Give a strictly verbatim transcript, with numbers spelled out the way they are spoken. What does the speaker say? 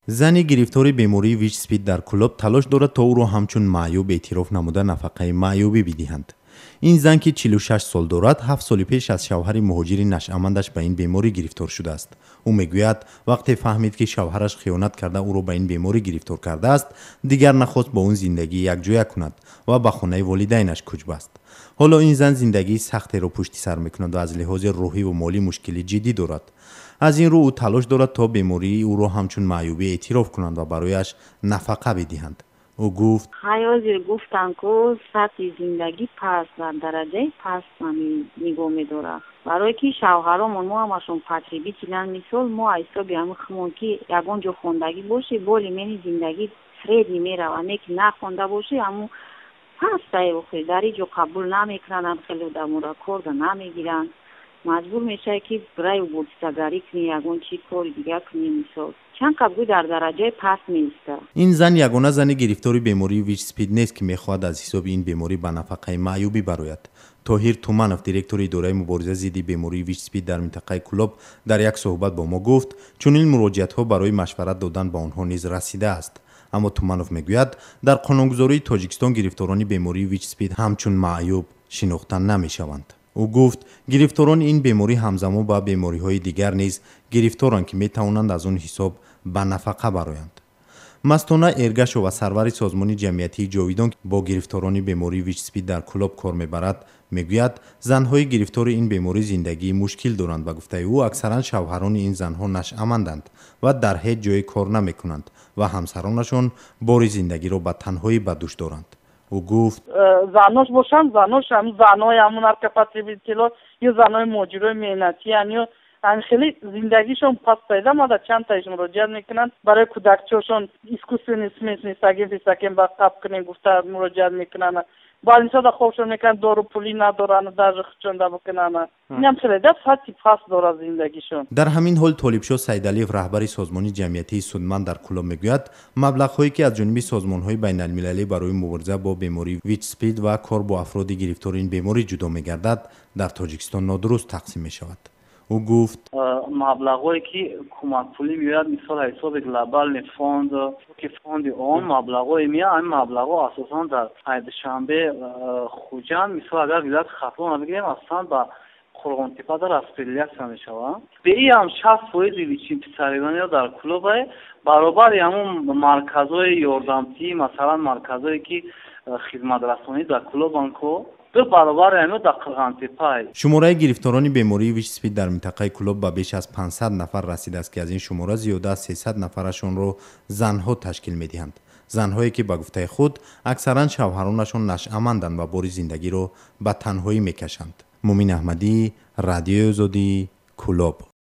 зани гирифтори бемории вич-спид дар клуб талош дорад то ӯро ҳамчун маъюб эътироф намуда нафақаи маъюбӣ бидиҳанд. ин зан ки чилу шаш сол дорад, ҳафт соли пеш аз шавҳари муҳоҷири нашъамандаш ба ин беморӣ гирифтор шудааст. ӯ мегӯяд вақте фаҳмид ки шавҳараш хиёнат карда ӯро ба ин беморӣ гирифтор кардааст, дигар нахост бо он зиндагӣ якҷоя кунад ва ба хонаи волидайнаш кӯч баст. ҳоло ин зан зиндагии сахтеро пушти сар мекунад ва аз лиҳози рӯҳиву молӣ мушкили ҷиддӣ дорад. аз ин рӯ ӯ талош дорад то бемории ӯро ҳамчун маъюбӣ эътироф кунанд ва барояш нафақа бидиҳанд. ӯ гуфт: ҳозир гуфтанд ки сатҳи зиндагӣ паст ва дараҷаи паст нигоҳ медорад. барое ки шавҳаромон мо ҳамашон потребителян, мисол мо ҳисоби ҳамон ки ягон ҷо хондагӣ боше боли мени зиндагӣ средни меравад, неки нахонда боше ҳамун пастае охир дар ин ҷо қабул намекунанд, хеле одамонро корда намегиранд, маҷбур мешавӣ ки брай воситагарӣ кунӣ, ягон чӣ кори дигар кунӣ. мисол чанд кабгӯ дар дараҷаи паст меистад. ин зан ягона зани гирифтори бемории вич-спид нест ки мехоҳад аз ҳисоби ин беморӣ ба нафақаи маъюбӣ барояд. тоҳир Туманов, директори идораи мубориза зидди бемории вич-спид дар минтақаи Кӯлоб, дар як суҳбат бо мо гуфт, чунин муроҷиатҳо барои машварат додан ба онҳо низ расидааст. аммо Туманов мегӯяд, дар қонунгузории Тоҷикистон гирифторони бемории вич-спид ҳамчун маъюб шинохта намешаванд. ӯ гуфт, гирифторони ин беморӣ ҳамзамон ба бемориҳои дигар низ гирифторанд ки метавонанд аз он ҳисоб ба нафақа бароянд. Мастона Эргашов ва сарвари созмони ҷамъиятии ҷовидон бо гирифторони бемории вич-спид дар Кӯлоб кор мебарад, мегӯяд, занҳои гирифтори ин беморӣ зиндагии мушкил доранд ва гуфтаи ӯ аксаран шавҳарони ин занҳо нашъаманданд ва дар ҳеҷ ҷое кор намекунанд ва ҳамсаронашон бори зиндагиро ба танҳоӣ ба дӯш доранд. ӯ гуфт: занош бошанд, занош ҳам занои ҳамун наркопотребитело ё занои муҳоҷирои меҳнатиян ё ан хеле зиндагишон паст пайда мада, чанд таиш муроҷиат мекунанд барои кӯдакчиҳошон искусственный смесь нестагим фистаким ба қаб кунем гуфта муроҷиат мекунанд. баъзисода хобшон мекунанд дору пулӣ надоранд, даже хучонда бикунанд. инам хеле да сатҳи паст дорад зиндагишон. дар ҳамин ҳол Толибшоҳ Сайдалиев, раҳбари созмони ҷамъиятии судманд дар Кӯлоб мегӯяд, маблағҳое ки аз ҷониби созмонҳои байналмилалӣ барои мубориза бо бемории вич-спид ва кор бо афроди гирифтори ин беморӣ ҷудо мегардад, дар Тоҷикистон нодуруст тақсим мешавад. ӯ гуфт: маблағое ки кӯмакпулӣ меояд, мисол ҳисоби глобални фонд ки фонди он маблағое меояд, ин маблағҳо асосан дар ҳайдушанбе хуҷанд. мисол агар вилояти Хатлон бигирем, асосан ба Қурғонтепа дар распределяция мешаванд. беи ҳам шаст фоизи вичин писариҳониро дар Кӯлобе баробари ҳамун марказҳои ёрдамтӣ, масалан марказҳое ки хизматрасонӣ дар Кӯлобанд ко шумораи гирифторони бемории вич-спид дар минтақаи Кӯлоб ба беш аз пансад нафар расидааст ки аз ин шумора зиёда аз сесад нафарашонро занҳо ташкил медиҳанд. занҳое ки ба гуфтаи худ аксаран шавҳаронашон нашъаманданд ва бори зиндагиро ба танҳоӣ мекашанд. Мумин Аҳмадӣ, Радиои Озодӣ, Кӯлоб.